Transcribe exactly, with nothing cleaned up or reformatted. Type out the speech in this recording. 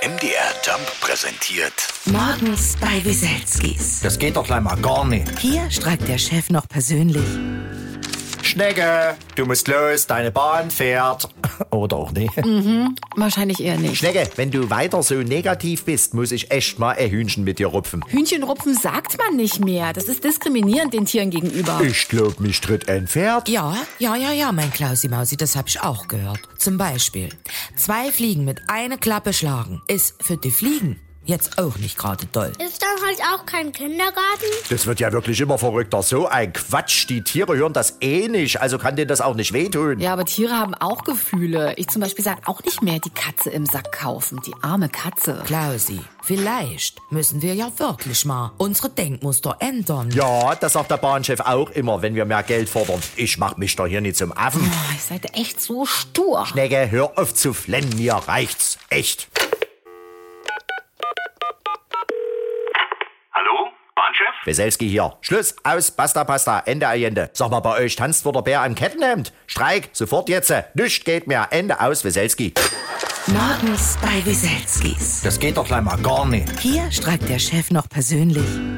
M D R Jump präsentiert Morgens bei Wieselskis. Das geht doch gleich mal gar nicht. Hier streikt der Chef noch persönlich. Schnecke, du musst los, deine Bahn fährt. Oder auch nicht. Mhm, wahrscheinlich eher nicht. Schnecke, wenn du weiter so negativ bist, muss ich echt mal ein Hühnchen mit dir rupfen. Hühnchenrupfen sagt man nicht mehr. Das ist diskriminierend den Tieren gegenüber. Ich glaub, mich tritt ein Pferd. Ja, ja, ja, ja, mein Klausi-Mausi, das hab ich auch gehört. Zum Beispiel, zwei Fliegen mit einer Klappe schlagen ist für die Fliegen jetzt auch nicht gerade doll. Ist dann halt auch kein Kindergarten? Das wird ja wirklich immer verrückter. So ein Quatsch. Die Tiere hören das eh nicht, also kann denen das auch nicht wehtun. Ja, aber Tiere haben auch Gefühle. Ich zum Beispiel sag auch nicht mehr die Katze im Sack kaufen. Die arme Katze. Klausi, vielleicht müssen wir ja wirklich mal unsere Denkmuster ändern. Ja, das sagt der Bahnchef auch immer, wenn wir mehr Geld fordern. Ich mach mich doch hier nicht zum Affen. Oh, ihr seid echt so stur. Schnecke, hör auf zu flennen, mir reicht's. Echt. Hallo, Bahnchef? Weselski hier. Schluss, aus, basta, basta, Ende, Allende. Sag mal, bei euch tanzt wohl der Bär am Kettenhemd? Streik, sofort jetzt. Nichts geht mehr. Ende, aus, Weselski. Morgens bei Wieselskis. Das geht doch gleich mal gar nicht. Hier streikt der Chef noch persönlich.